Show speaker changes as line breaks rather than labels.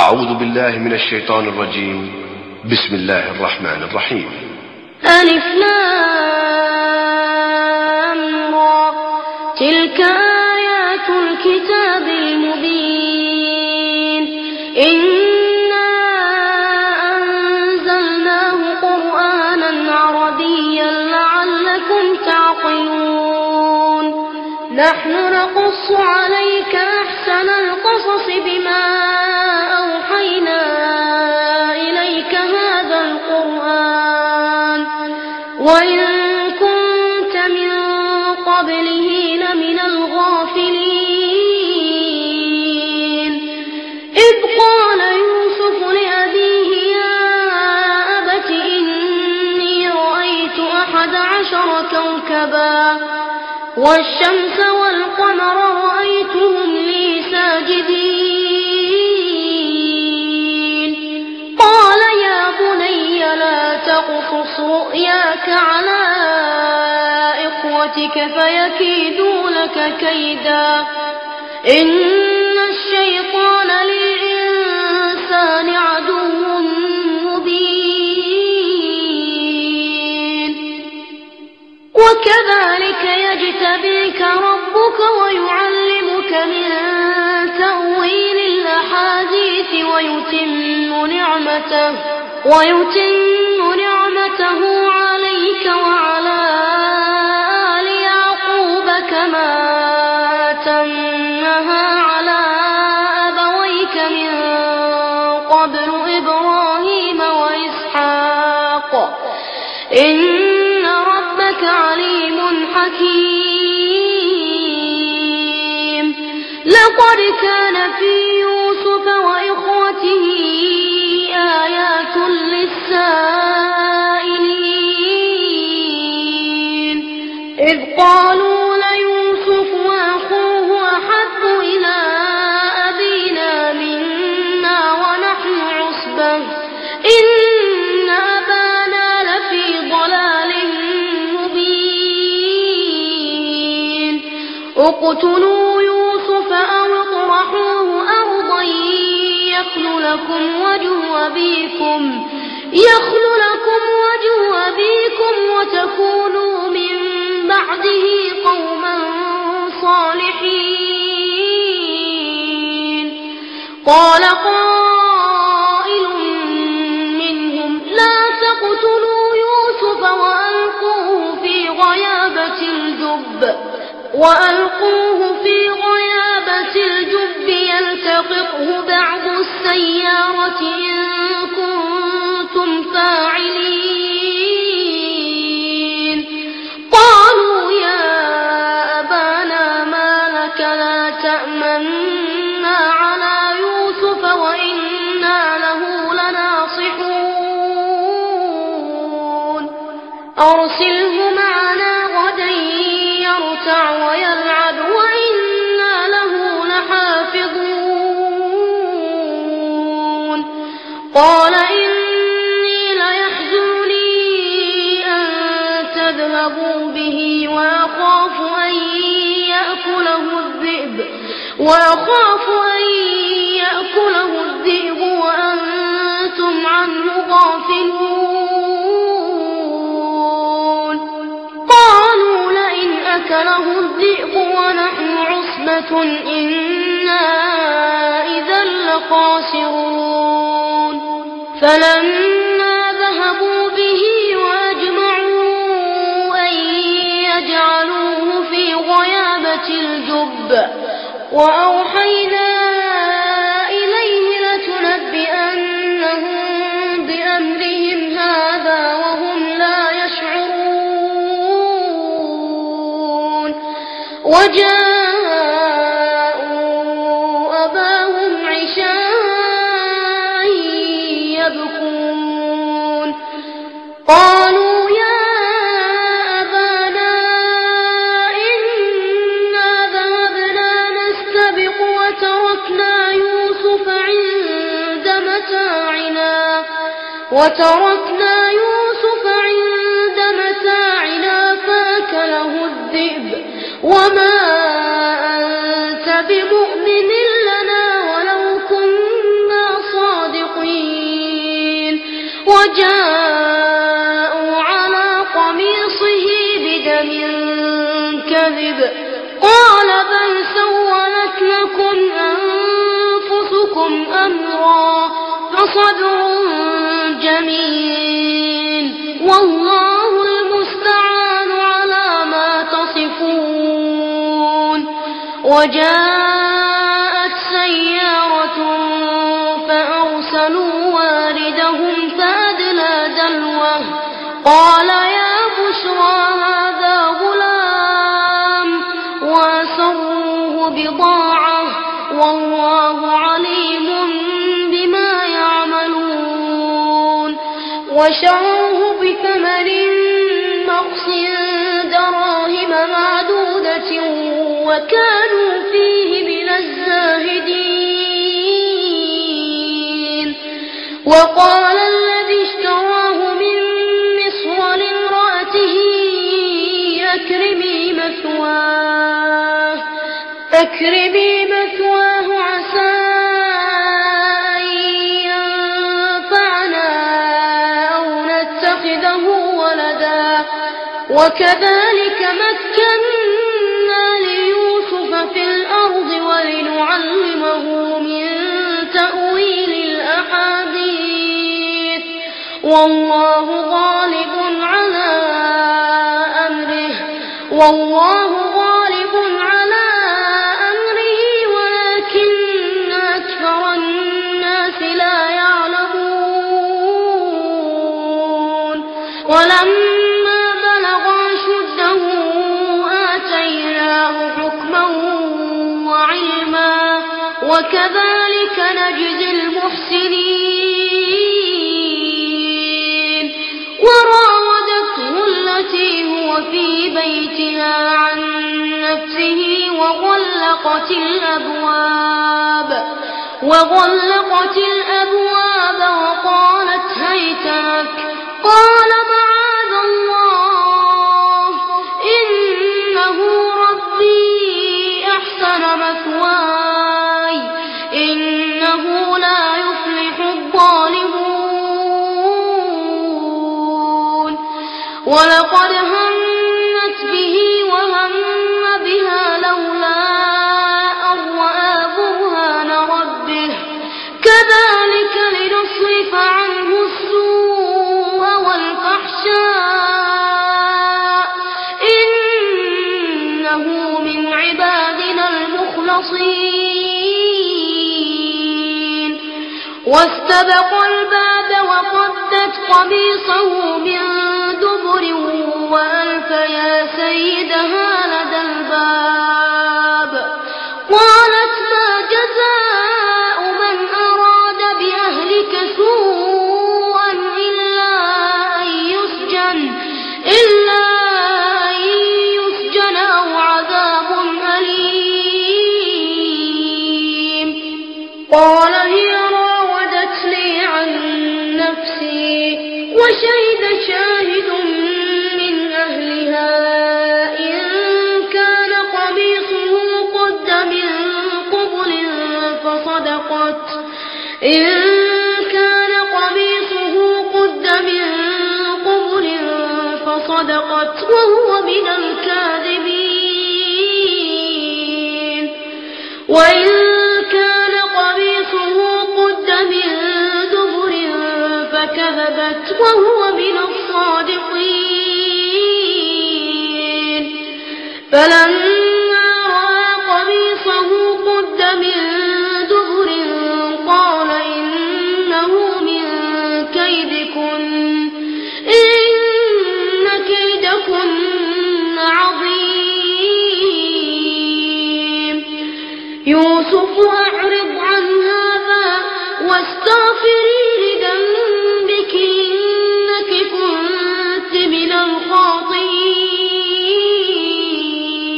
أعوذ بالله من الشيطان الرجيم. بسم الله الرحمن الرحيم.
ألف لام را، تلك آيات الكتاب المبين. إنا أنزلناه قرآنا عربيا لعلكم تعقلون. نحن نقص عليك أحسن القصص بما أوحينا إليك هذا القرآن وإن كنت من قبله لمن الغافلين. إذ قال يوسف لأبيه يا أبت إني رأيت 11 كوكبا والشمس والقمر رأيتهم لي ساجدين. قال يا بني لا تقصص رؤياك على إخوتك فيكيدوا لك كيدا إن الشيطان للإنسان عدو مبين. وكذلك يجتبيك ربك ويعلمك من تأويل الأحاديث ويتم نعمته عليك وعلى آل يعقوب كما أتمها على أبويك من قبل إبراهيم وإسحاق إن ربك عليم حكيم. لقد كان في يوسف وإخوته آيات للسائلين إذ قالوا ليوسف وأخوه أحب إلى أبينا منا ونحن عصبة إن أبانا لفي ضلال مبين. اقتلوا يوسف أو اطرحوه أرضا يخل لكم وجه أبيكم وتكونوا من بعده قوما صالحين. قال قائل منهم لا تقتلوا يوسف وألقوه في غيابة الجب يلتقطه بعض السيارة إن كنتم فاعلين. قالوا يا أبانا ما لك لا تأمنا على يوسف وإنا له لناصحون. أرسله معنا غدا يرتع ويلعب وإنا له لحافظون. قال إني ليحزنني أن تذهبوا به وأخاف أن يأكله الذئب وأنتم عنه غافلون. قالوا لئن أكله الذئب ونحن عصبة إنا إذا لخاسرون. فلما ذهبوا به وأجمعوا أن يجعلوه في غيابة الجب وأوحينا إليه لتنبئنهم بأمرهم هذا وهم لا يشعرون. وجاءوا أباهم عشاء يبكون. قالوا يا أبانا إنا ذهبنا نستبق وتركنا يوسف عند متاعنا فأكله الذئب وما أنت بمؤمن لنا ولو كنا وجاءوا على قميصه بدم كذب قال بل سولت لكم أنفسكم أمرا فصبر جميل والله المستعان على ما تصفون. وجاءت سيارة فأرسلوا واردهم فأدلى دلوه قال يا بشرى هذا غلام وأسروه بضاعة والله عليم بما يعملون. وشروه بثمن بخس دراهم معدودة وكانوا فيه من الزاهدين. وقال الذي اشتراه من مصر لامرأته أكرمي مثواه عسى أن ينفعنا أو نتخذه ولدا وكذلك مكنا ليوسف في الأرض ولنعلمه من تأويل الأحاديث والله غالب على أمره ولكن أكثر الناس لا يعلمون. ولما بلغ أشده آتيناه حكما وعلما وكذلك نجزي المحسنين. وراودته التي هو في بيتها عن نفسه وغلقت الأبواب وقالت هيت لك قال معاذ الله إنه ربي أحسن مثواي إنه لا يفلح الظالمون. ولقد همت به وهم بها لولا أن رأى برهان ربه كذلك لنصرف عنه السوء والفحشاء إنه من عبادنا المخلصين. واستبق الباب وقدت قميصه من دبر وألف يا سيدها لدى الباب قالت ما جزاء من أراد بأهلك سوءا إلا أن يسجن أو عذاب أليم. قال هي راودتني عن نفسي وشهد شاهد من أهلها إن كان قميصه قد من قبل فصدقت وهو من الكاذبين. وإن كان قميصه قد من دبر فكذبت وهو من الصادقين. فلما